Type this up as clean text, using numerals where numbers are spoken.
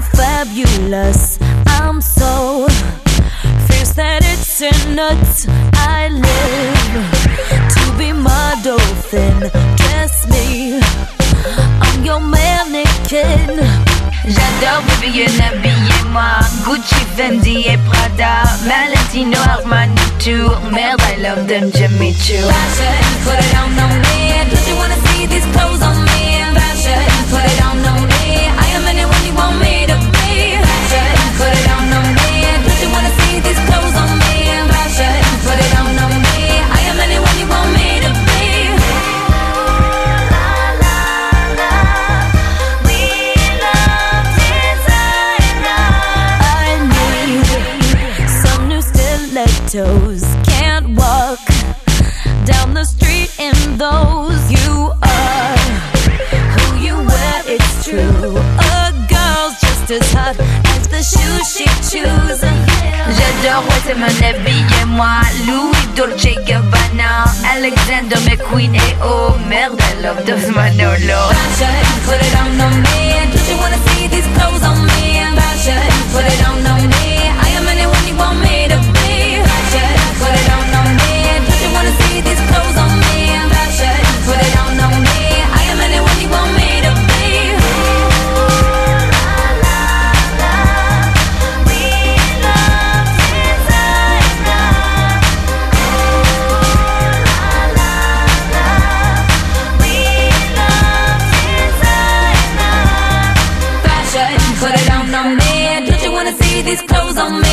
fabulous. I'm so fierce that it's in nuts. I live to be my dolphin. Dress me, I'm your mannequin. J'adore baby, habillez-moi. Gucci, Fendi et Prada, Valentino, Armani Tour. Merde, I love them Jimmy Choo. Fashion, put it on me. Don't you wanna see these clothes on me? Fashion, put it on me. I am anyone you want me to be. Fashion, put it on me. Don't you wanna see these clothes on me? Fashion, put it on me. I am anyone you want me to be. Toes can't walk down the street in those. You are who you wear, it's true. A girl's just as hot as the shoes she chooses. J'adore, ouais, c'est mon habillez-moi. Louis, Dolce Gabbana, Alexander McQueen et oh merde, I love those Manolo. Fashion, put it on me. Don't you wanna see these clothes on me? Fashion, put it on me. I am anyone you want me to be. Put it on me. Don't you wanna see these clothes on me? Fashion, put it on me. I am anyone you want me to be. We love designer. We love designer. Fashion, put it on me. Don't you wanna see these clothes on me?